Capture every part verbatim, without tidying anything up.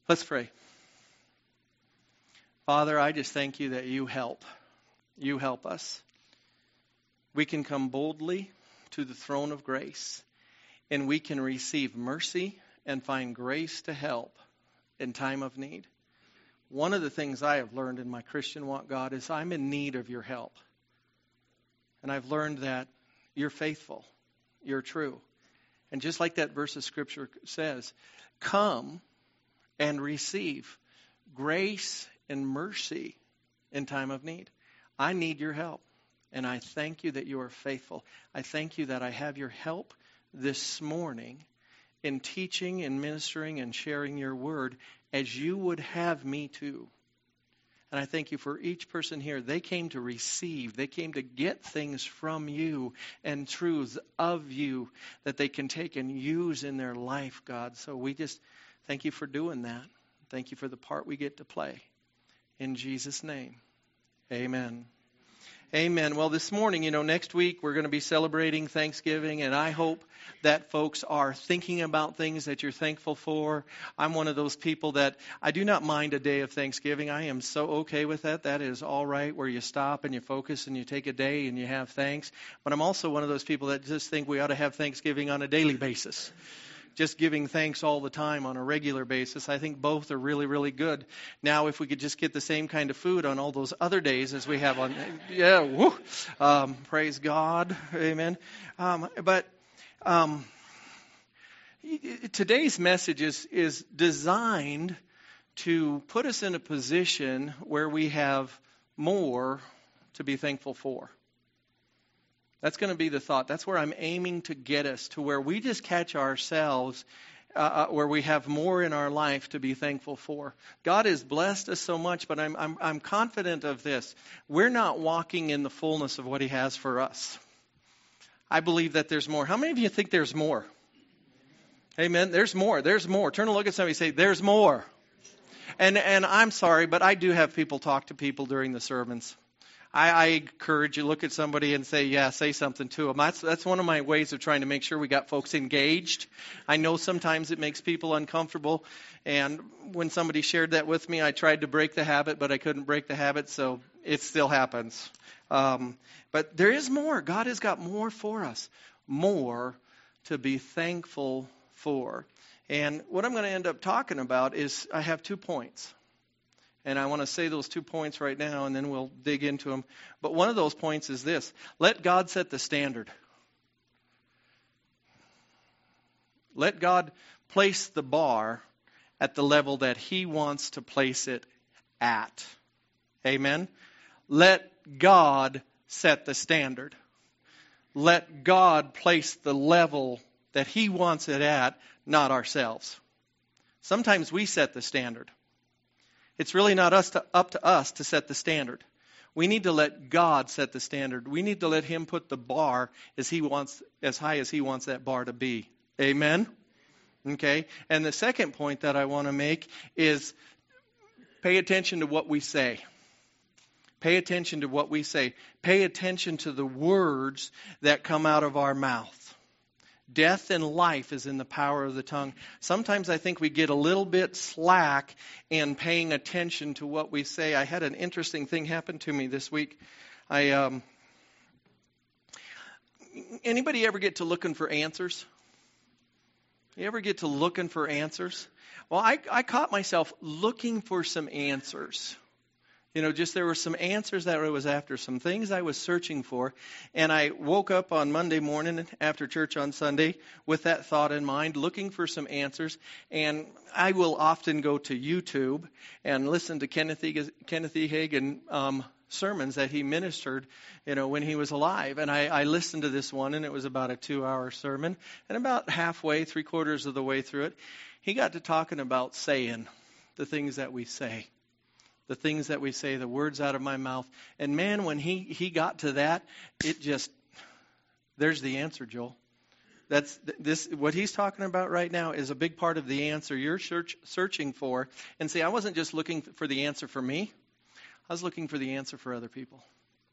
Let's pray. Father, I just thank you that you help. You help us. We can come boldly to the throne of grace, and we can receive mercy and find grace to help in time of need. One of the things I have learned in my Christian walk, God, is I'm in need of your help. And I've learned that you're faithful. You're true. And just like that verse of Scripture says, come and receive grace and mercy in time of need. I need your help. And I thank you that you are faithful. I thank you that I have your help this morning in teaching and ministering and sharing your word as you would have me to. And I thank you for each person here. They came to receive. They came to get things from you and truths of you that they can take and use in their life, God. So we just thank you for doing that. Thank you for the part we get to play. In Jesus' name, amen. Amen. Well, this morning, you know, next week we're going to be celebrating Thanksgiving, and I hope that folks are thinking about things that you're thankful for. I'm one of those people that I do not mind a day of Thanksgiving. I am so okay with that. That is all right, where you stop and you focus and you take a day and you have thanks. But I'm also one of those people that just think we ought to have Thanksgiving on a daily basis. Just giving thanks all the time on a regular basis. I think both are really, really good. Now, if we could just get the same kind of food on all those other days as we have on, yeah, woo, um, praise God, amen. Um, but um, today's message is, is designed to put us in a position where we have more to be thankful for. That's going to be the thought. That's where I'm aiming to get us, to where we just catch ourselves, uh, where we have more in our life to be thankful for. God has blessed us so much, but I'm, I'm, I'm confident of this. We're not walking in the fullness of what He has for us. I believe that there's more. How many of you think there's more? Amen. There's more. There's more. Turn and look at somebody and say, there's more. And, and I'm sorry, but I do have people talk to people during the sermons. I, I encourage you, look at somebody and say, yeah, say something to them. That's, that's one of my ways of trying to make sure we got folks engaged. I know sometimes it makes people uncomfortable. And when somebody shared that with me, I tried to break the habit, but I couldn't break the habit, so it still happens. Um, but there is more. God has got more for us. More to be thankful for. And what I'm going to end up talking about is I have two points. And I want to say those two points right now, and then we'll dig into them. But one of those points is this. Let God set the standard. Let God place the bar at the level that He wants to place it at. Amen? Let God set the standard. Let God place the level that He wants it at, not ourselves. Sometimes we set the standard. It's really not us to, up to us to set the standard. We need to let God set the standard. We need to let Him put the bar as He wants, as high as He wants that bar to be. Amen? Okay? And the second point that I want to make is pay attention to what we say. Pay attention to what we say. Pay attention to the words that come out of our mouth. Death and life is in the power of the tongue. Sometimes I think we get a little bit slack in paying attention to what we say. I had an interesting thing happen to me this week. I um, anybody ever get to looking for answers? You ever get to looking for answers? Well, I, I caught myself looking for some answers. You know, just there were some answers that I was after, some things I was searching for. And I woke up on Monday morning after church on Sunday with that thought in mind, looking for some answers. And I will often go to YouTube and listen to Kenneth E. Kenneth E. Hagin um, sermons that he ministered, you know, when he was alive. And I, I listened to this one, and it was about a two-hour sermon. And about halfway, three quarters of the way through it, he got to talking about saying, the things that we say. The things that we say, the words out of my mouth. And man, when he, he got to that, it just, there's the answer, Joel. That's this. What he's talking about right now is a big part of the answer you're search, searching for. And see, I wasn't just looking for the answer for me. I was looking for the answer for other people.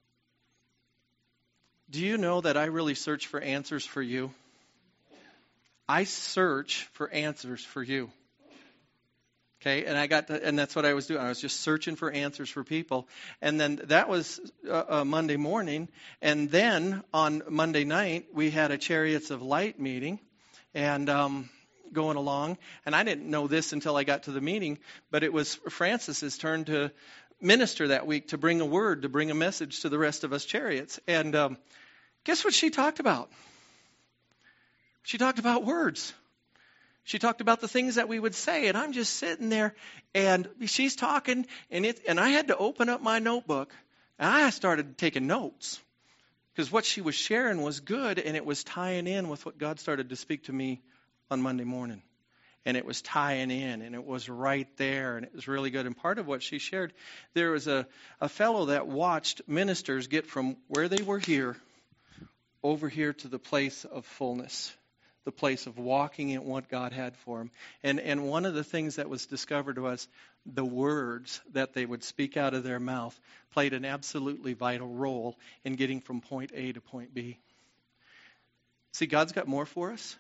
Do you know that I really search for answers for you? I search for answers for you. Okay, and I got to, and that's what I was doing. I was just searching for answers for people. And then that was uh, uh, Monday morning. And then on Monday night, we had a Chariots of Light meeting and um, going along. And I didn't know this until I got to the meeting, but it was Francis's turn to minister that week, to bring a word, to bring a message to the rest of us Chariots. And um, guess what she talked about? She talked about words. She talked about the things that we would say, and I'm just sitting there, and she's talking, and it, and I had to open up my notebook, and I started taking notes, because what she was sharing was good, and it was tying in with what God started to speak to me on Monday morning, and it was tying in, and it was right there, and it was really good. And part of what she shared, there was a, a fellow that watched ministers get from where they were here over here to the place of fullness, the place of walking in what God had for him. And and one of the things that was discovered was the words that they would speak out of their mouth played an absolutely vital role in getting from point A to point B. See, God's got more for us.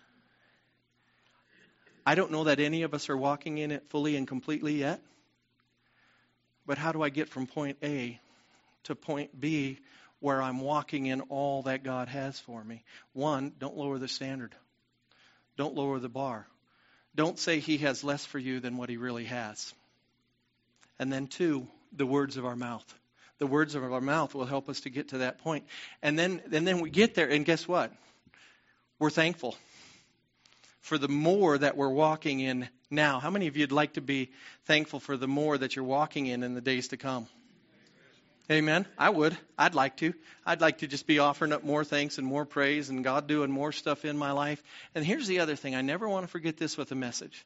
I don't know that any of us are walking in it fully and completely yet. But how do I get from point A to point B where I'm walking in all that God has for me? One, don't lower the standard. Don't lower the bar. Don't say he has less for you than what he really has. And then two, the words of our mouth. The words of our mouth will help us to get to that point. And then, and then we get there, and guess what? We're thankful for the more that we're walking in now. How many of you would like to be thankful for the more that you're walking in in the days to come? Amen. I would. I'd like to. I'd like to just be offering up more thanks and more praise and God doing more stuff in my life. And here's the other thing. I never want to forget this with a message.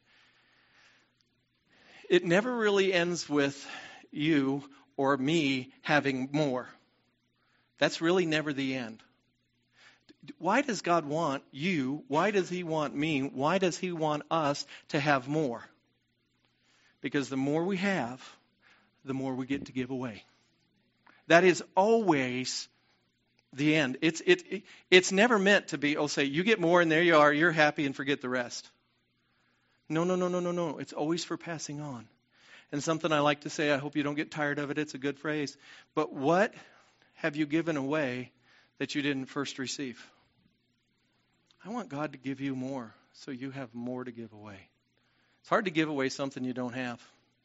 It never really ends with you or me having more. That's really never the end. Why does God want you? Why does he want me? Why does he want us to have more? Because the more we have, the more we get to give away. That is always the end. It's it, it it's never meant to be, oh, say, you get more and there you are, you're happy and forget the rest. No, no, no, no, no, no. It's always for passing on. And something I like to say, I hope you don't get tired of it, it's a good phrase. But what have you given away that you didn't first receive? I want God to give you more so you have more to give away. It's hard to give away something you don't have.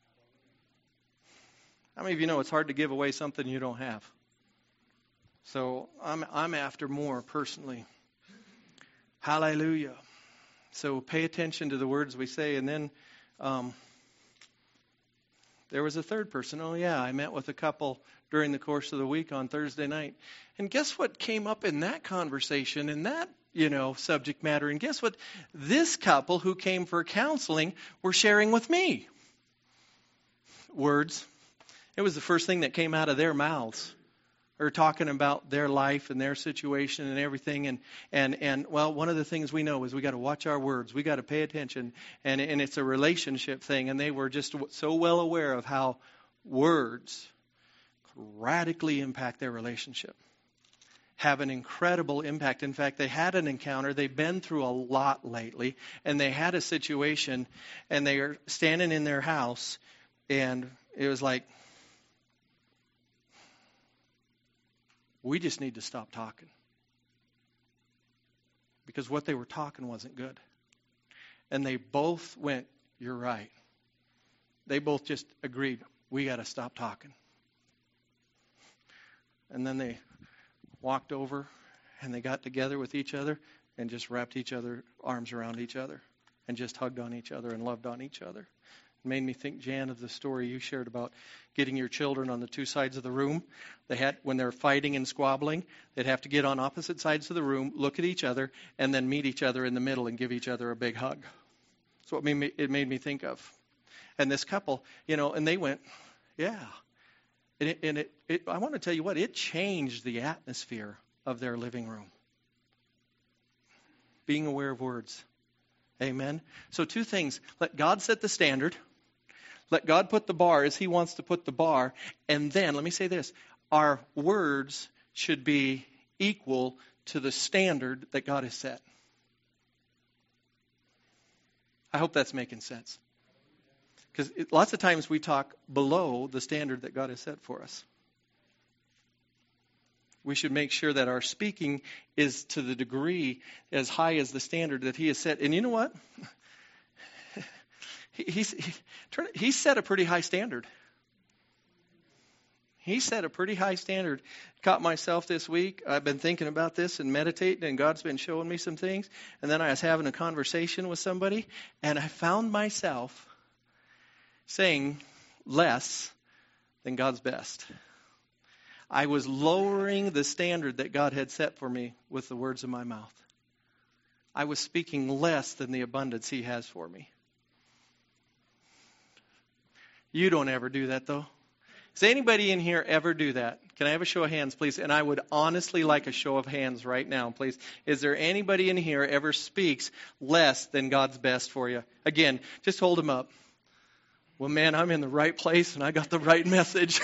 How many of you know it's hard to give away something you don't have? So I'm I'm after more personally. Hallelujah. So pay attention to the words we say. And then um, there was a third person. Oh, yeah, I met with a couple during the course of the week on Thursday night. And guess what came up in that conversation, in that, you know, subject matter? And guess what this couple who came for counseling were sharing with me? Words. It was the first thing that came out of their mouths. Or talking about their life and their situation and everything. And, and, and well, one of the things we know is we got to watch our words. We got to pay attention. And, and it's a relationship thing. And they were just so well aware of how words radically impact their relationship. Have an incredible impact. In fact, they had an encounter. They've been through a lot lately. And they had a situation. And they are standing in their house. And it was like, we just need to stop talking. Because what they were talking wasn't good. And they both went, you're right. They both just agreed, we got to stop talking. And then they walked over and they got together with each other and just wrapped each other, arms around each other, and just hugged on each other and loved on each other. It made me think, Jan, of the story you shared about getting your children on the two sides of the room. They had, when they're fighting and squabbling, they'd have to get on opposite sides of the room, look at each other, and then meet each other in the middle and give each other a big hug. That's what it made me, it made me think of. And this couple, you know, and they went, yeah. And, it, and it, it, I want to tell you what, it changed the atmosphere of their living room. Being aware of words. Amen. So two things. Let God set the standard. Let God put the bar as he wants to put the bar. And then, let me say this, our words should be equal to the standard that God has set. I hope that's making sense. Because lots of times we talk below the standard that God has set for us. We should make sure that our speaking is to the degree as high as the standard that He has set. And you know what? he, he's, he, he set a pretty high standard. He set a pretty high standard. Caught myself this week. I've been thinking about this and meditating, and God's been showing me some things. And then I was having a conversation with somebody, and I found myself saying less than God's best. I was lowering the standard that God had set for me with the words of my mouth. I was speaking less than the abundance He has for me. You don't ever do that, though. Does anybody in here ever do that? Can I have a show of hands, please? And I would honestly like a show of hands right now, please. Is there anybody in here ever speaks less than God's best for you? Again, just hold them up. Well, man, I'm in the right place and I got the right message.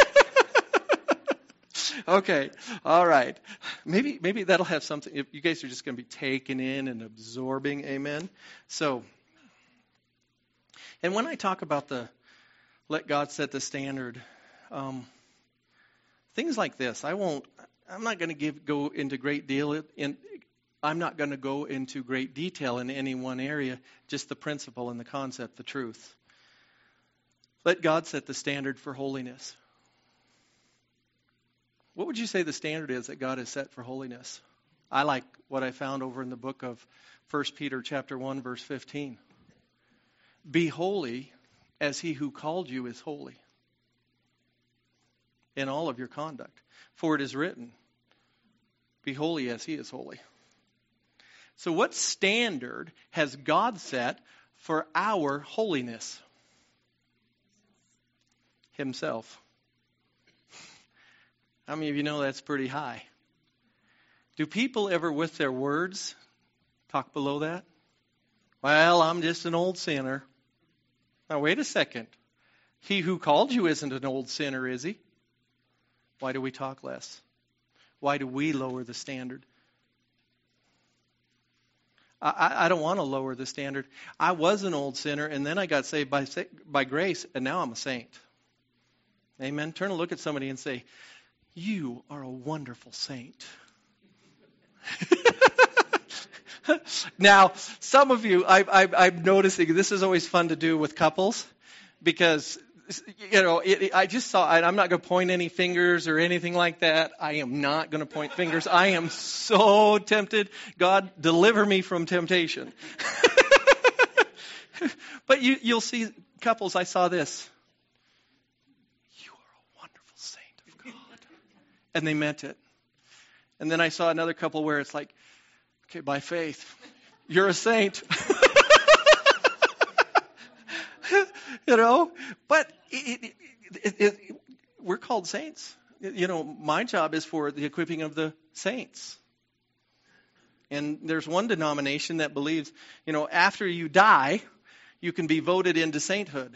Okay, all right. Maybe maybe that'll have something. If you guys are just going to be taking in and absorbing, amen? So, and when I talk about the let God set the standard, um, things like this, I won't, I'm not going to give go into great deal in, I'm not going to go into great detail in any one area, just the principle and the concept, the truth. Let God set the standard for holiness. What would you say the standard is that God has set for holiness? I like what I found over in the book of First Peter chapter one, verse fifteen. Be holy as He who called you is holy in all of your conduct. For it is written, be holy as He is holy. So what standard has God set for our holiness? Himself. How many of you know that's pretty high? Do people ever with their words talk below that? Well, I'm just an old sinner. Now, wait a second. He who called you isn't an old sinner, is he? Why do we talk less? Why do we lower the standard? I, I don't want to lower the standard. I was an old sinner, and then I got saved by, by grace, and now I'm a saint. Amen. Turn and look at somebody and say, you are a wonderful saint. Now, some of you, I, I, I'm noticing this is always fun to do with couples because, you know, it, it, I just saw, I, I'm not going to point any fingers or anything like that. I am not going to point fingers. I am so tempted. God, deliver me from temptation. But you, you'll see couples, I saw this. You are a wonderful saint of God. And they meant it. And then I saw another couple where it's like, okay, by faith, you're a saint. You know, but it, it, it, it, we're called saints. You know, my job is for the equipping of the saints. And there's one denomination that believes, you know, after you die, you can be voted into sainthood.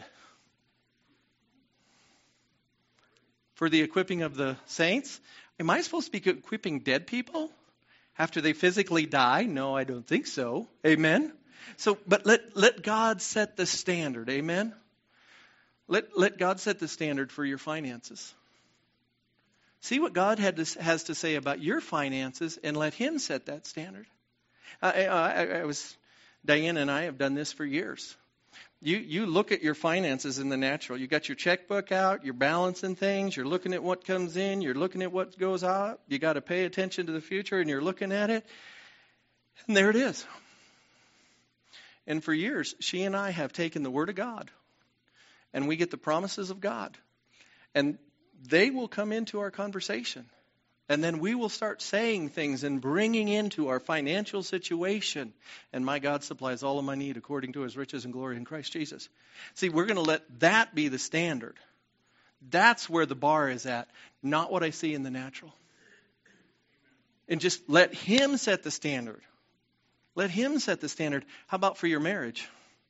For the equipping of the saints, am I supposed to be equipping dead people after they physically die? No, I don't think so. Amen? So, but let, let God set the standard. Amen? Let, let God set the standard for your finances. See what God had to, has to say about your finances and let Him set that standard. I, I, I was, Diane and I have done this for years. You you look at your finances in the natural. You got your checkbook out, you're balancing things, you're looking at what comes in, you're looking at what goes out. You got to pay attention to the future and you're looking at it. And there it is. And for years, she and I have taken the Word of God and we get the promises of God. And they will come into our conversation. And then we will start saying things and bringing into our financial situation. And my God supplies all of my need according to His riches and glory in Christ Jesus. See, we're going to let that be the standard. That's where the bar is at, not what I see in the natural. And just let Him set the standard. Let Him set the standard. How about for your marriage?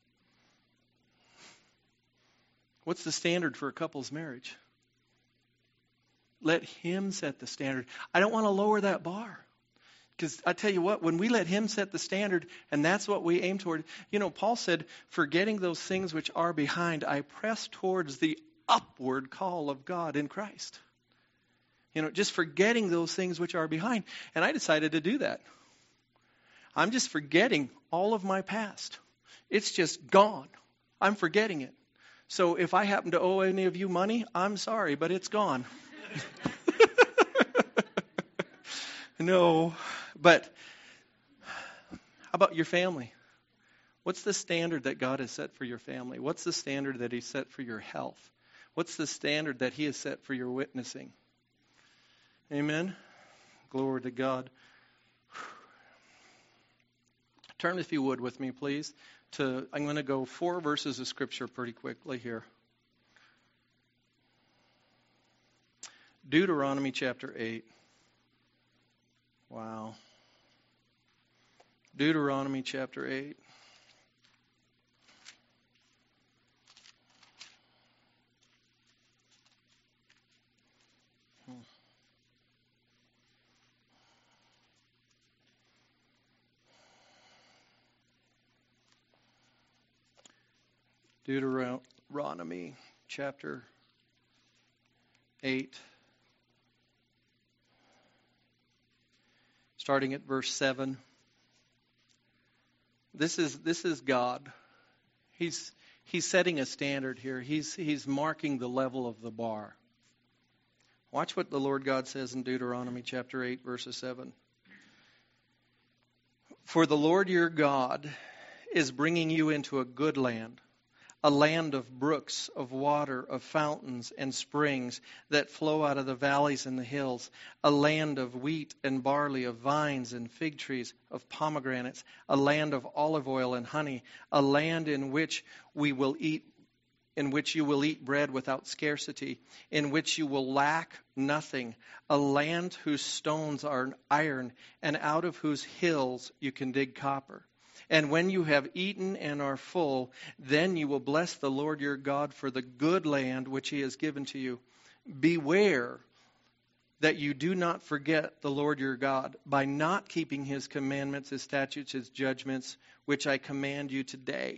What's the standard for a couple's marriage? Let Him set the standard. I don't want to lower that bar. Because I tell you what, when we let him set the standard, and that's what we aim toward. You know, Paul said, forgetting those things which are behind, I press towards the upward call of God in Christ. You know, just forgetting those things which are behind. And I decided to do that. I'm just forgetting all of my past. It's just gone. I'm forgetting it. So if I happen to owe any of you money, I'm sorry, but it's gone. No, but how about your family? What's the standard that God has set for your family? What's the standard that he set for your health? What's the standard that he has set for your witnessing? Amen? Glory to God. Turn, if you would, with me, please, to, I'm going to go four verses of Scripture pretty quickly here. Deuteronomy chapter eight. Wow. Deuteronomy chapter eight. Hmm. Deuteronomy chapter eight. Starting at verse seven. This is this is God. He's he's setting a standard here. He's he's marking the level of the bar. Watch what the Lord God says in Deuteronomy chapter eight, verse seven. For the Lord your God is bringing you into a good land, a land of brooks, of water, of fountains and springs that flow out of the valleys and the hills, a land of wheat and barley, of vines and fig trees, of pomegranates, a land of olive oil and honey, a land in which we will eat, in which you will eat bread without scarcity, in which you will lack nothing, a land whose stones are iron, and out of whose hills you can dig copper. And when you have eaten and are full, then you will bless the Lord your God for the good land which he has given to you. Beware that you do not forget the Lord your God by not keeping his commandments, his statutes, his judgments, which I command you today.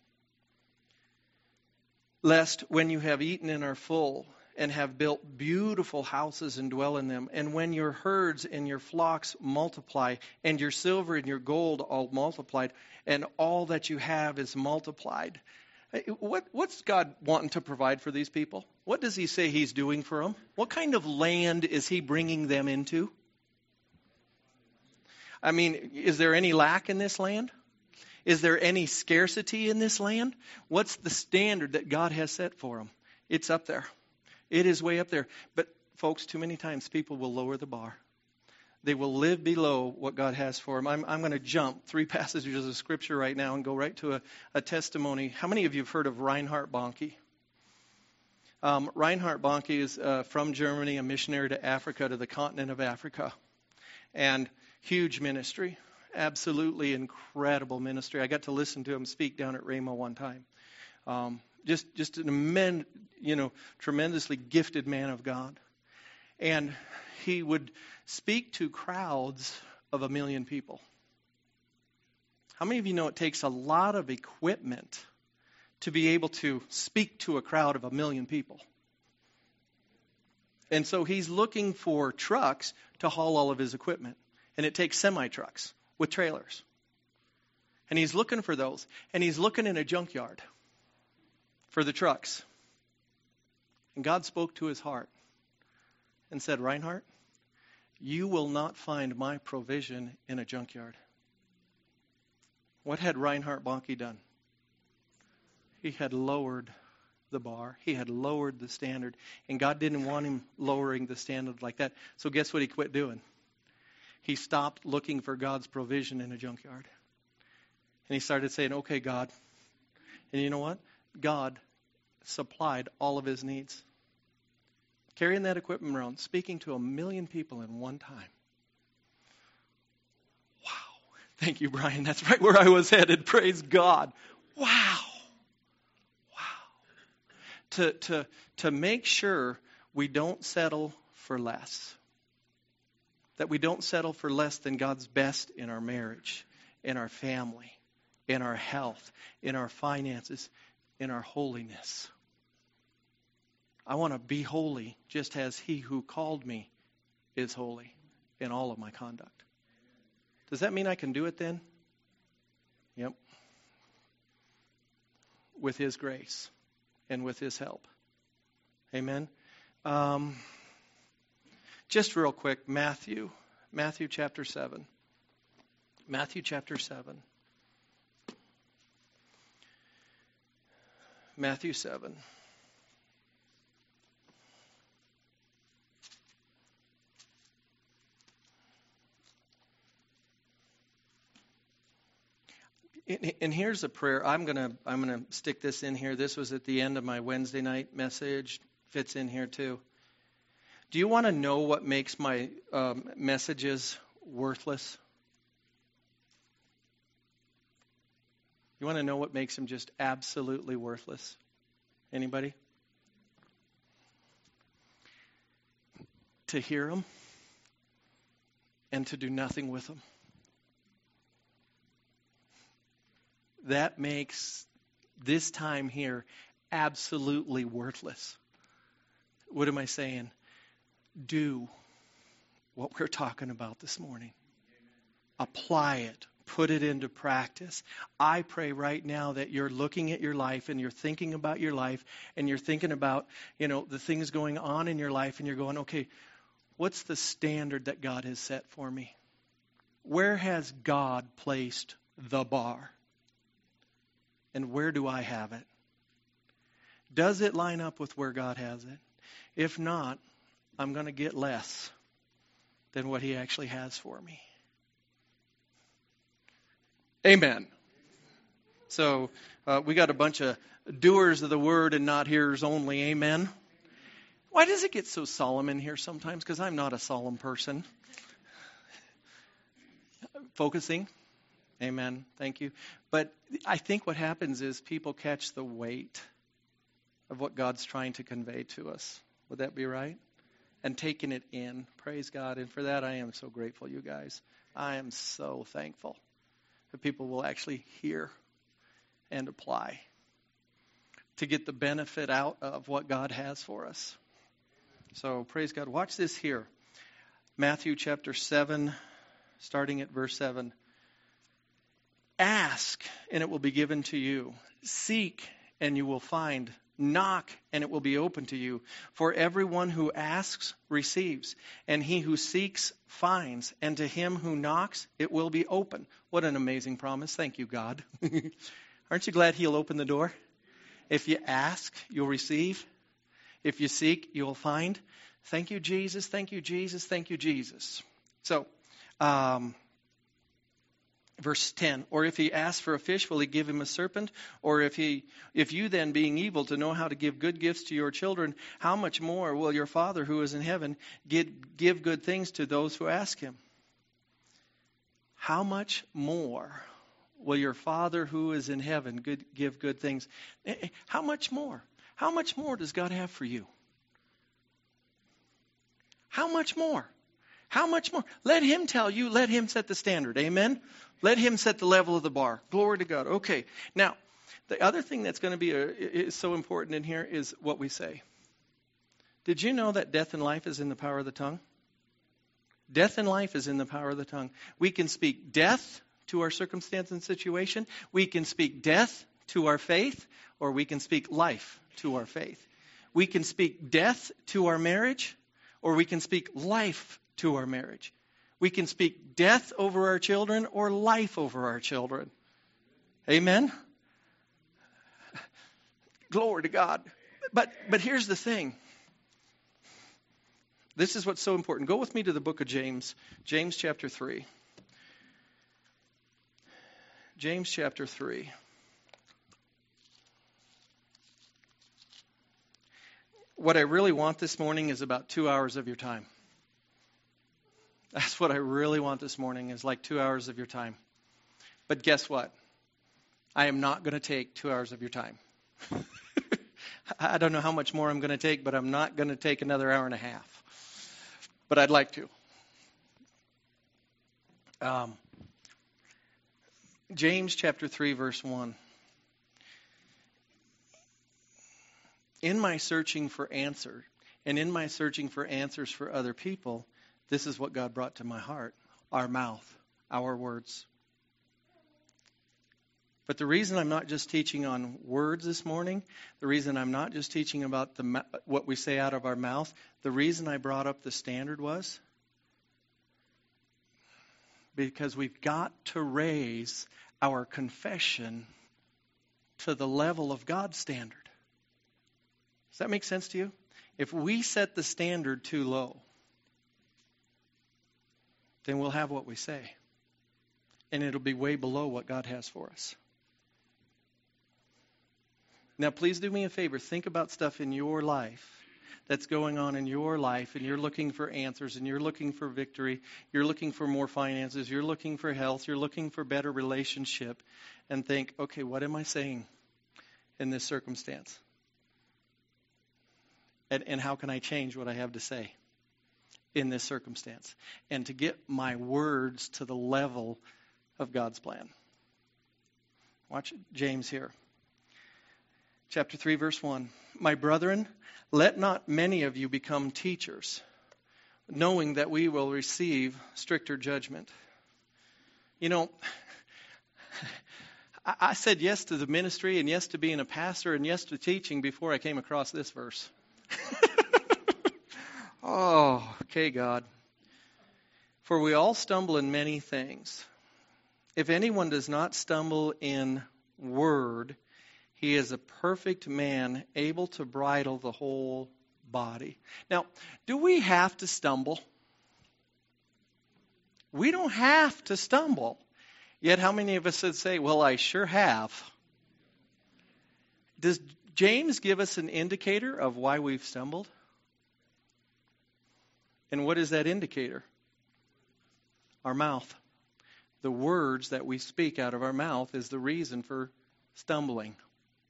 Lest when you have eaten and are full, and have built beautiful houses and dwell in them, and when your herds and your flocks multiply, and your silver and your gold all multiplied, and all that you have is multiplied. What, what's God wanting to provide for these people? What does he say he's doing for them? What kind of land is he bringing them into? I mean, is there any lack in this land? Is there any scarcity in this land? What's the standard that God has set for them? It's up there. It is way up there. But folks, too many times people will lower the bar. They will live below what God has for them. I'm, I'm going to jump three passages of Scripture right now and go right to a, a testimony. How many of you have heard of Reinhard Bonnke? Um, Reinhard Bonnke is uh, from Germany, a missionary to Africa, to the continent of Africa. And huge ministry. Absolutely incredible ministry. I got to listen to him speak down at Rhema one time. Um, just just an immense, you know, tremendously gifted man of God. And he would speak to crowds of a million people. How many of you know it takes a lot of equipment to be able to speak to a crowd of a million people? And so he's looking for trucks to haul all of his equipment. And it takes semi-trucks with trailers. And he's looking for those. And he's looking in a junkyard for the trucks. And God spoke to his heart and said, Reinhard, you will not find my provision in a junkyard. What had Reinhard Bonnke done? He had lowered the bar. He had lowered the standard. And God didn't want him lowering the standard like that. So guess what he quit doing? He stopped looking for God's provision in a junkyard. And he started saying, okay, God. And you know what? God supplied all of his needs. Carrying that equipment around, speaking to a million people in one time. Wow. Thank you, Brian. That's right where I was headed. Praise God. Wow. Wow. To, to, to make sure we don't settle for less. That we don't settle for less than God's best in our marriage, in our family, in our health, in our finances, in our holiness. I want to be holy just as He who called me is holy in all of my conduct. Does that mean I can do it then? Yep. With His grace and with His help. Amen. Um, just real quick, Matthew. Matthew chapter seven. Matthew chapter seven. Matthew seven. And here's a prayer. I'm gonna I'm gonna stick this in here. This was at the end of my Wednesday night message. Fits in here too. Do you want to know what makes my um, messages worthless? You want to know what makes them just absolutely worthless? Anybody? To hear them and to do nothing with them. That makes this time here absolutely worthless. What am I saying? Do what we're talking about this morning. Apply it. Put it into practice. I pray right now that you're looking at your life and you're thinking about your life and you're thinking about, you know, the things going on in your life and you're going, okay, what's the standard that God has set for me? Where has God placed the bar? And where do I have it? Does it line up with where God has it? If not, I'm going to get less than what He actually has for me. Amen. So uh, we got a bunch of doers of the word and not hearers only. Amen. Why does it get so solemn in here sometimes? Because I'm not a solemn person. Focusing. Amen. Thank you. But I think what happens is people catch the weight of what God's trying to convey to us. Would that be right? And taking it in. Praise God. And for that, I am so grateful, you guys. I am so thankful that people will actually hear and apply to get the benefit out of what God has for us. So praise God. Watch this here. Matthew chapter seven, starting at verse seven. Ask, and it will be given to you. Seek, and you will find. Knock, and it will be open to you. For everyone who asks receives, and he who seeks finds, and to him who knocks it will be open. What an amazing promise. Thank you, God. Aren't you glad He'll open the door? If you ask, you'll receive. If you seek, you'll find. Thank you, Jesus. Thank you, Jesus. Thank you, Jesus. So, um... verse ten, or if he asks for a fish, will He give him a serpent? Or if he, if you then, being evil, to know how to give good gifts to your children, how much more will your Father who is in heaven give, give good things to those who ask Him? How much more will your Father who is in heaven good, give good things? How much more? How much more does God have for you? How much more? How much more? Let Him tell you. Let Him set the standard. Amen? Let Him set the level of the bar. Glory to God. Okay. Now, the other thing that's going to be a, is so important in here is what we say. Did you know that death and life is in the power of the tongue? Death and life is in the power of the tongue. We can speak death to our circumstance and situation. We can speak death to our faith, or we can speak life to our faith. We can speak death to our marriage, or we can speak life to our marriage. We can speak death over our children or life over our children. Amen? Glory to God. But but here's the thing. This is what's so important. Go with me to the book of James. James chapter three. James chapter three. What I really want this morning is about two hours of your time. That's what I really want this morning, is like two hours of your time. But guess what? I am not going to take two hours of your time. I don't know how much more I'm going to take, but I'm not going to take another hour and a half. But I'd like to. Um, James chapter three, verse one. In my searching for answer, and in my searching for answers for other people, this is what God brought to my heart. Our mouth, our words. But the reason I'm not just teaching on words this morning, the reason I'm not just teaching about the what we say out of our mouth, the reason I brought up the standard was because we've got to raise our confession to the level of God's standard. Does that make sense to you? If we set the standard too low, then we'll have what we say. And it'll be way below what God has for us. Now, please do me a favor. Think about stuff in your life that's going on in your life, and you're looking for answers, and you're looking for victory. You're looking for more finances. You're looking for health. You're looking for better relationship. And think, okay, what am I saying in this circumstance? And, and how can I change what I have to say in this circumstance? And to get my words to the level of God's plan. Watch James here. Chapter three, verse one. My brethren, let not many of you become teachers, knowing that we will receive stricter judgment. You know, I, I said yes to the ministry and yes to being a pastor and yes to teaching before I came across this verse. Oh, okay, God. For we all stumble in many things. If anyone does not stumble in word, he is a perfect man, able to bridle the whole body. Now, do we have to stumble? We don't have to stumble. Yet how many of us would say, well, I sure have? Does James give us an indicator of why we've stumbled? And what is that indicator? Our mouth. The words that we speak out of our mouth is the reason for stumbling.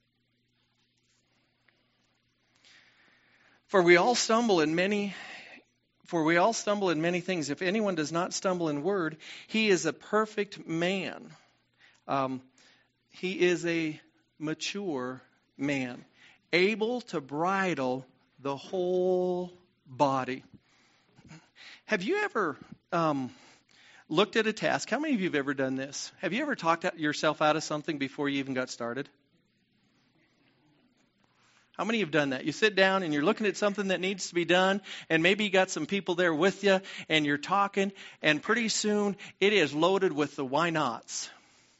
For we all stumble in many for we all stumble in many things. If anyone does not stumble in word, he is a perfect man. Um, he is a mature man, able to bridle the whole body. Have you ever um, looked at a task? How many of you have ever done this? Have you ever talked yourself out of something before you even got started? How many have done that? You sit down and you're looking at something that needs to be done, and maybe you got some people there with you, and you're talking, and pretty soon it is loaded with the why nots.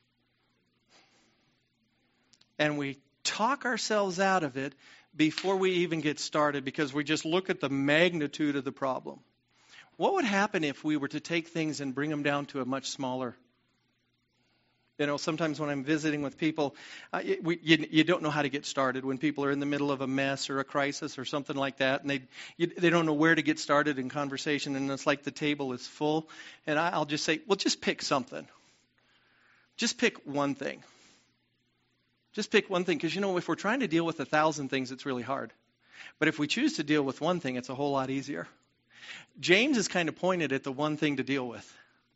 And we talk ourselves out of it before we even get started because we just look at the magnitude of the problem. What would happen if we were to take things and bring them down to a much smaller? You know, sometimes when I'm visiting with people, uh, we, you, you don't know how to get started when people are in the middle of a mess or a crisis or something like that, and they you, they don't know where to get started in conversation, and it's like the table is full. And I, I'll just say, well, just pick something. Just pick one thing. Just pick one thing, because, you know, if we're trying to deal with a thousand things, it's really hard. But if we choose to deal with one thing, it's a whole lot easier. James is kind of pointed at the one thing to deal with.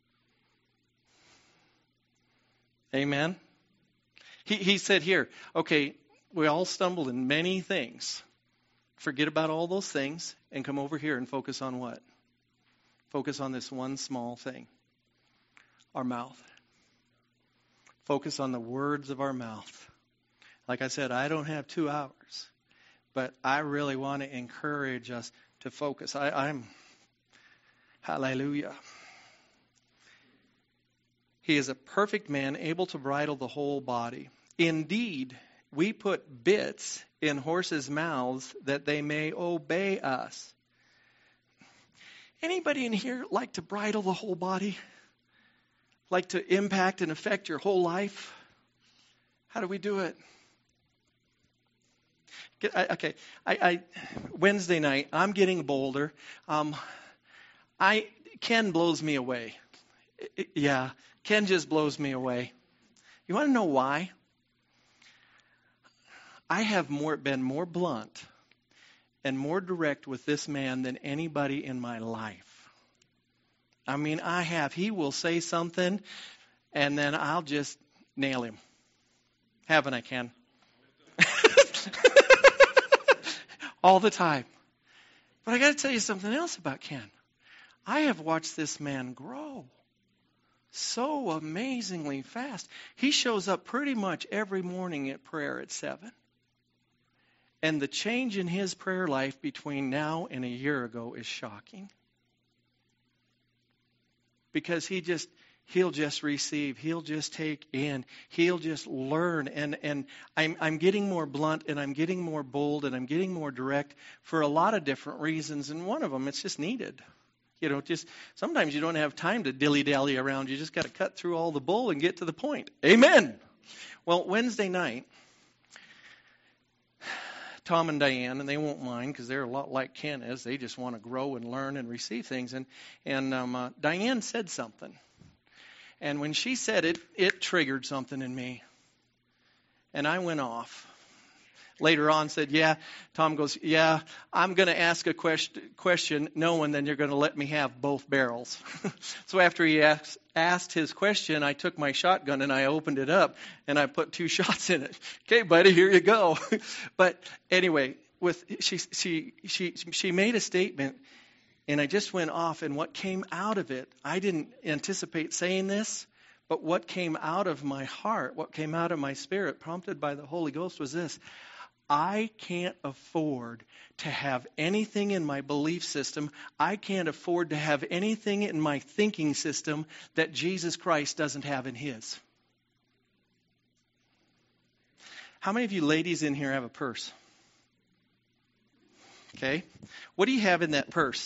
Amen? He, he said here, okay, we all stumble in many things. Forget about all those things and come over here and focus on what? Focus on this one small thing. Our mouth. Focus on the words of our mouth. Like I said, I don't have two hours, but I really want to encourage us to focus. I, I'm, hallelujah. He is a perfect man, able to bridle the whole body. Indeed, we put bits in horses' mouths that they may obey us. Anybody in here like to bridle the whole body? Like to impact and affect your whole life? How do we do it? Get, I, okay, I, I Wednesday night, I'm getting bolder. Um, I Ken blows me away. It, yeah. Ken just blows me away. You want to know why? I have more been more blunt and more direct with this man than anybody in my life. I mean, I have. He will say something, and then I'll just nail him. Haven't I, Ken? All the time. But I got to tell you something else about Ken. I have watched this man grow so amazingly fast. He shows up pretty much every morning at prayer at seven. And the change in his prayer life between now and a year ago is shocking. Because he just, he'll just receive, he'll just take in, he'll just learn. And, and I'm, I'm getting more blunt, and I'm getting more bold, and I'm getting more direct for a lot of different reasons. And one of them, it's just needed. You know, just sometimes you don't have time to dilly-dally around. You just got to cut through all the bull and get to the point. Amen. Well, Wednesday night, Tom and Diane, and they won't mind because they're a lot like Ken is. They just want to grow and learn and receive things. And and um, uh, Diane said something. And when she said it, it triggered something in me. And I went off. Later on said, yeah, Tom goes, yeah, I'm going to ask a question, question knowing then you're going to let me have both barrels. So after he asked, asked his question, I took my shotgun and I opened it up and I put two shots in it. Okay, buddy, here you go. But anyway, with she she she she made a statement, and I just went off, and what came out of it, I didn't anticipate saying this, but what came out of my heart, what came out of my spirit, prompted by the Holy Ghost, was this. I can't afford to have anything in my belief system. I can't afford to have anything in my thinking system that Jesus Christ doesn't have in his. How many of you ladies in here have a purse? Okay. What do you have in that purse?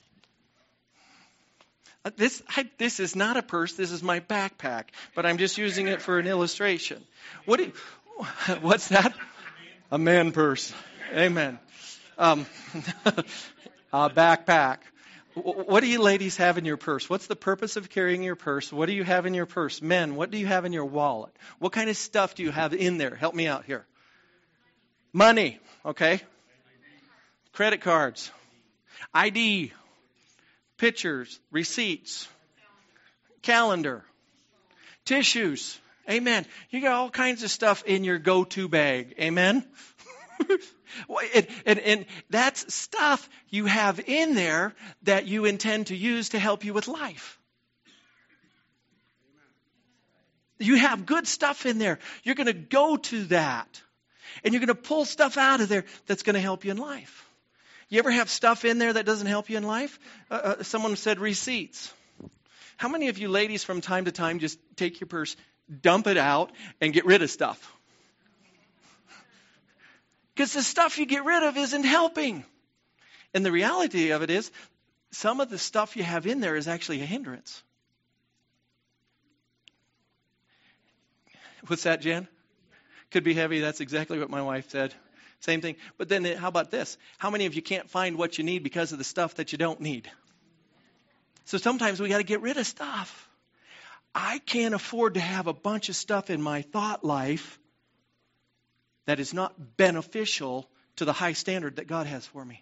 Uh, This I, this is not a purse. This is my backpack, but I'm just using it for an illustration. What do you, what's that? A man purse. Amen. Um, a backpack. What do you ladies have in your purse? What's the purpose of carrying your purse? What do you have in your purse? Men, what do you have in your wallet? What kind of stuff do you have in there? Help me out here. Money, okay? Credit cards. I D. Pictures. Receipts. Calendar. Tissues. Amen. You got all kinds of stuff in your go-to bag. Amen. and, and, and that's stuff you have in there that you intend to use to help you with life. You have good stuff in there. You're going to go to that. And you're going to pull stuff out of there that's going to help you in life. You ever have stuff in there that doesn't help you in life? Uh, uh, someone said receipts. How many of you ladies from time to time just take your purse, dump it out, and get rid of stuff? Because the stuff you get rid of isn't helping. And the reality of it is, some of the stuff you have in there is actually a hindrance. What's that, Jen? Could be heavy. That's exactly what my wife said. Same thing. But then how about this? How many of you can't find what you need because of the stuff that you don't need? So sometimes we got to get rid of stuff. I can't afford to have a bunch of stuff in my thought life that is not beneficial to the high standard that God has for me.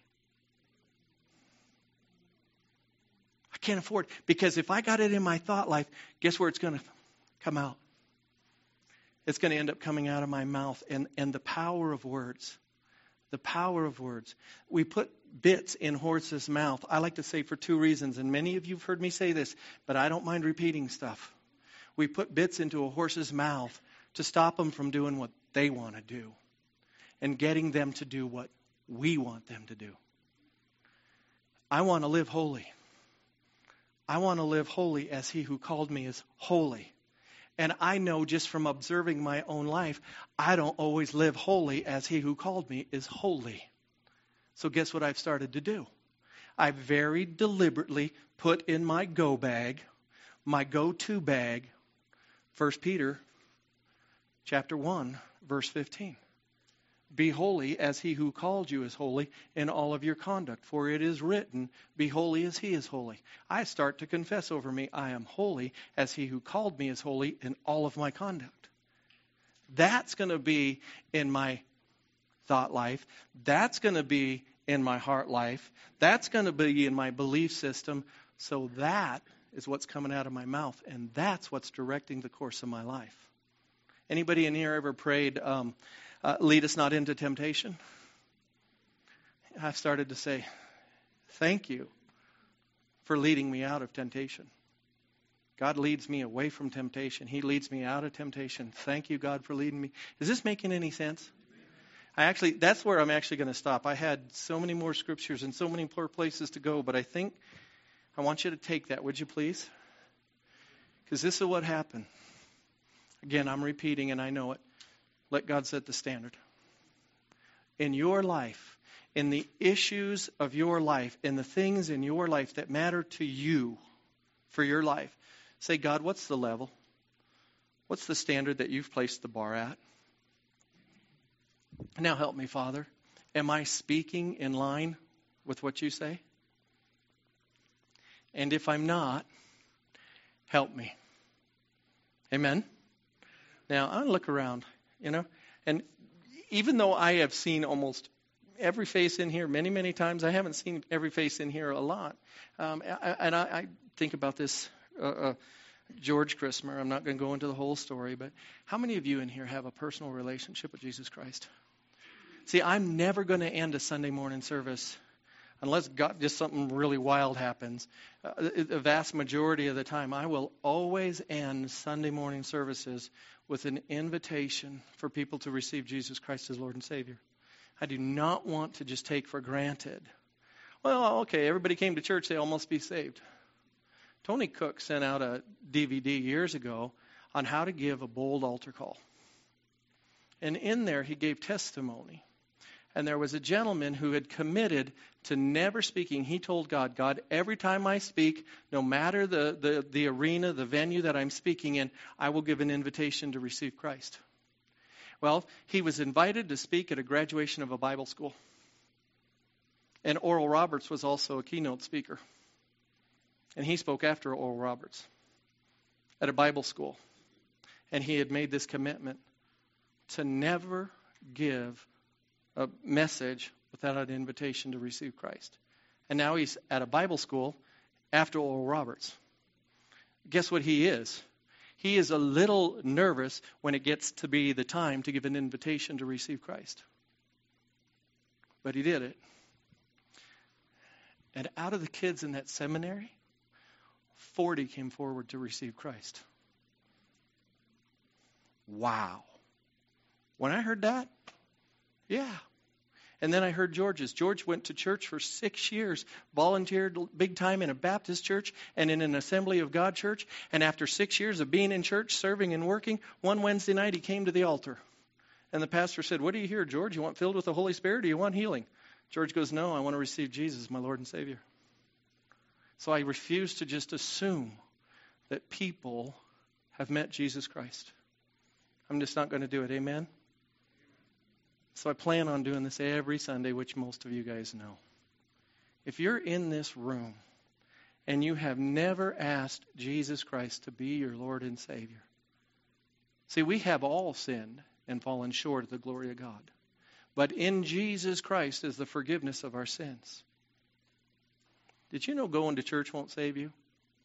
I can't afford, because if I got it in my thought life, guess where it's going to come out? It's going to end up coming out of my mouth. And, and the power of words. The power of words. We put bits in horses' mouth. I like to say for two reasons, and many of you have heard me say this, but I don't mind repeating stuff. We put bits into a horse's mouth to stop them from doing what they want to do and getting them to do what we want them to do. I want to live holy. I want to live holy as he who called me is holy. And I know just from observing my own life, I don't always live holy as he who called me is holy. So guess what I've started to do? I very deliberately put in my go bag, my go-to bag, First Peter chapter one, verse fifteen. Be holy as he who called you is holy in all of your conduct. For it is written, be holy as he is holy. I start to confess over me, I am holy as he who called me is holy in all of my conduct. That's going to be in my thought life. That's going to be in my heart life. That's going to be in my belief system. So that is what's coming out of my mouth, and that's what's directing the course of my life. Anybody in here ever prayed, um, uh, lead us not into temptation? I've started to say, thank you for leading me out of temptation. God leads me away from temptation. He leads me out of temptation. Thank you, God, for leading me. Is this making any sense? I actually, that's where I'm actually going to stop. I had so many more scriptures and so many more places to go, but I think I want you to take that, would you please? Because this is what happened. Again, I'm repeating and I know it. Let God set the standard. In your life, in the issues of your life, in the things in your life that matter to you for your life, say, God, what's the level? What's the standard that you've placed the bar at? Now help me, Father. Am I speaking in line with what you say? And if I'm not, help me. Amen? Now, I want to look around, you know, and even though I have seen almost every face in here many, many times, I haven't seen every face in here a lot. Um, I, and I, I think about this, uh, uh, George Christmer. I'm not going to go into the whole story, but how many of you in here have a personal relationship with Jesus Christ? See, I'm never going to end a Sunday morning service unless God, just something really wild happens. Uh, the vast majority of the time, I will always end Sunday morning services with an invitation for people to receive Jesus Christ as Lord and Savior. I do not want to just take for granted, well, okay, everybody came to church, they all must be saved. Tony Cook sent out a D V D years ago on how to give a bold altar call. And in there, he gave testimony. And there was a gentleman who had committed to never speaking. He told God, God, every time I speak, no matter the, the, the arena, the venue that I'm speaking in, I will give an invitation to receive Christ. Well, he was invited to speak at a graduation of a Bible school. And Oral Roberts was also a keynote speaker. And he spoke after Oral Roberts at a Bible school. And he had made this commitment to never give a message without an invitation to receive Christ. And now he's at a Bible school after Oral Roberts. Guess what he is? He is a little nervous when it gets to be the time to give an invitation to receive Christ. But he did it. And out of the kids in that seminary, forty came forward to receive Christ. Wow. When I heard that, yeah. And then I heard George's. George went to church for six years, volunteered big time in a Baptist church and in an Assembly of God church. And after six years of being in church, serving and working, one Wednesday night he came to the altar. And the pastor said, what do you hear, George? You want filled with the Holy Spirit or do you want healing? George goes, no, I want to receive Jesus, my Lord and Savior. So I refuse to just assume that people have met Jesus Christ. I'm just not going to do it. Amen? So I plan on doing this every Sunday, which most of you guys know. If you're in this room and you have never asked Jesus Christ to be your Lord and Savior, see, we have all sinned and fallen short of the glory of God. But in Jesus Christ is the forgiveness of our sins. Did you know going to church won't save you?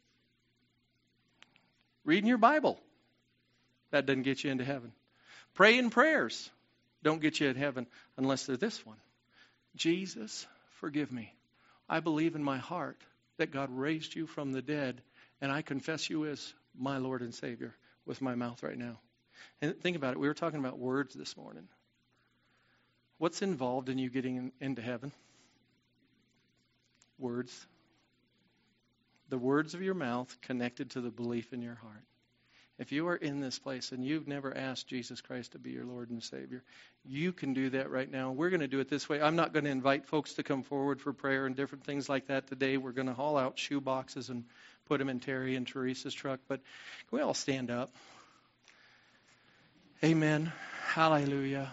Reading your Bible, that doesn't get you into heaven. Praying prayers don't get you in heaven unless they're this one. Jesus, forgive me. I believe in my heart that God raised you from the dead, and I confess you as my Lord and Savior with my mouth right now. And think about it. We were talking about words this morning. What's involved in you getting in, into heaven? Words. The words of your mouth connected to the belief in your heart. If you are in this place and you've never asked Jesus Christ to be your Lord and Savior, you can do that right now. We're going to do it this way. I'm not going to invite folks to come forward for prayer and different things like that today. We're going to haul out shoe boxes and put them in Terry and Teresa's truck. But can we all stand up? Amen. Hallelujah.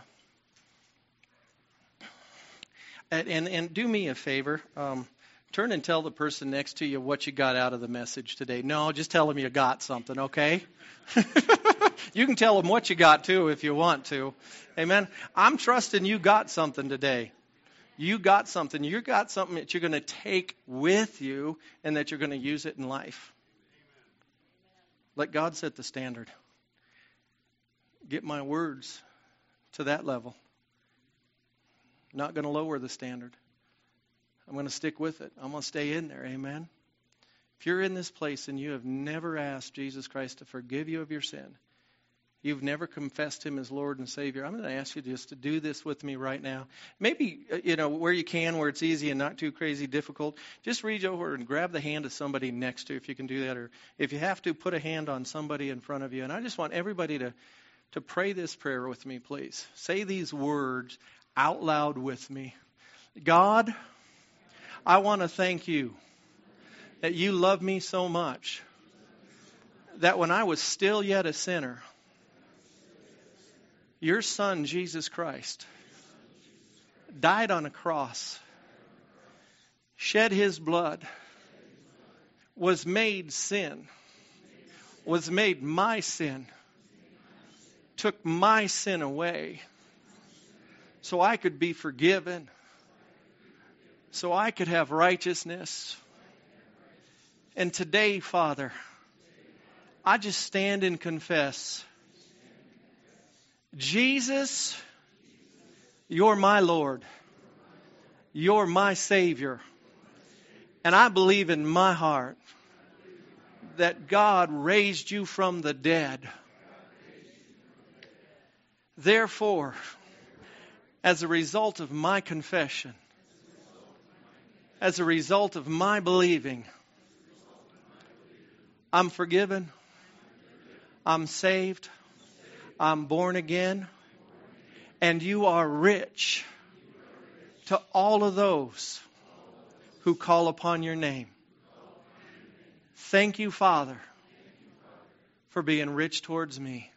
And, and, and do me a favor. Um, turn and tell the person next to you what you got out of the message today. No, just tell them you got something, okay? You can tell them what you got, too, if you want to. Amen. I'm trusting you got something today. You got something. You got something that you're going to take with you and that you're going to use it in life. Let God set the standard. Get my words to that level. Not going to lower the standard. I'm going to stick with it. I'm going to stay in there. Amen. If you're in this place and you have never asked Jesus Christ to forgive you of your sin, you've never confessed Him as Lord and Savior, I'm going to ask you just to do this with me right now. Maybe, you know, where you can, where it's easy and not too crazy difficult, just reach over and grab the hand of somebody next to you if you can do that. Or if you have to, put a hand on somebody in front of you. And I just want everybody to, to pray this prayer with me, please. Say these words out loud with me. God, I want to thank you that you love me so much that when I was still yet a sinner, your Son, Jesus Christ, died on a cross, shed His blood, was made sin, was made my sin, took my sin away so I could be forgiven, so I could have righteousness. And today, Father, I just stand and confess, Jesus, you're my Lord. You're my Savior. And I believe in my heart that God raised you from the dead. Therefore, as a result of my confession, as a result of my believing, I'm forgiven, I'm saved, I'm born again, and you are rich to all of those who call upon your name. Thank you, Father, for being rich towards me.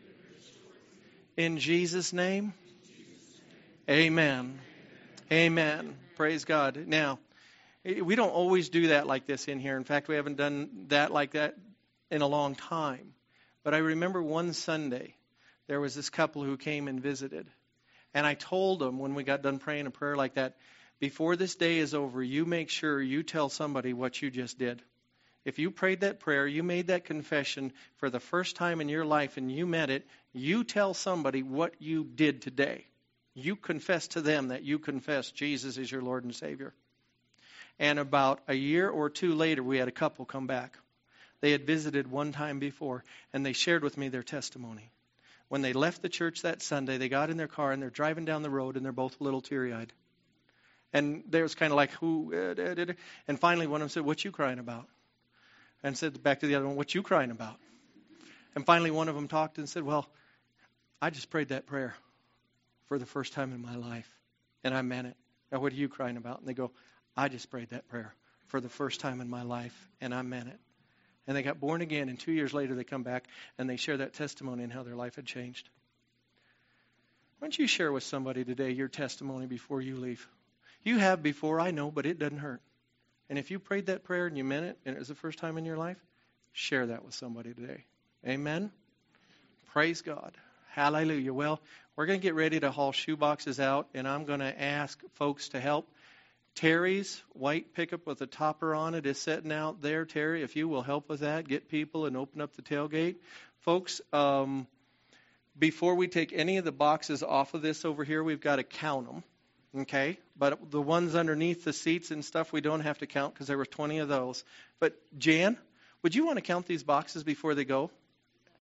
In Jesus' name, amen. Amen. Praise God. Now, we don't always do that like this in here. In fact, we haven't done that like that in a long time. But I remember one Sunday, there was this couple who came and visited. And I told them when we got done praying a prayer like that, before this day is over, you make sure you tell somebody what you just did. If you prayed that prayer, you made that confession for the first time in your life and you meant it, you tell somebody what you did today. You confess to them that you confess Jesus is your Lord and Savior. And about a year or two later, we had a couple come back. They had visited one time before, and they shared with me their testimony. When they left the church that Sunday, they got in their car, and they're driving down the road, and they're both a little teary-eyed. And they was kind of like, who? Uh, and finally, one of them said, what you crying about? And said back to the other one, what you crying about? And finally, one of them talked and said, well, I just prayed that prayer for the first time in my life, and I meant it. Now, what are you crying about? And they go, I just prayed that prayer for the first time in my life, and I meant it. And they got born again, and two years later they come back, and they share that testimony and how their life had changed. Why don't you share with somebody today your testimony before you leave? You have before, I know, but it doesn't hurt. And if you prayed that prayer and you meant it, and it was the first time in your life, share that with somebody today. Amen? Praise God. Hallelujah. Well, we're going to get ready to haul shoe boxes out, and I'm going to ask folks to help. Terry's white pickup with a topper on it is sitting out there. Terry, if you will help with that, get people and open up the tailgate. Folks, um, before we take any of the boxes off of this over here, we've got to count them. Okay? But the ones underneath the seats and stuff, we don't have to count because there were twenty of those. But Jan, would you want to count these boxes before they go?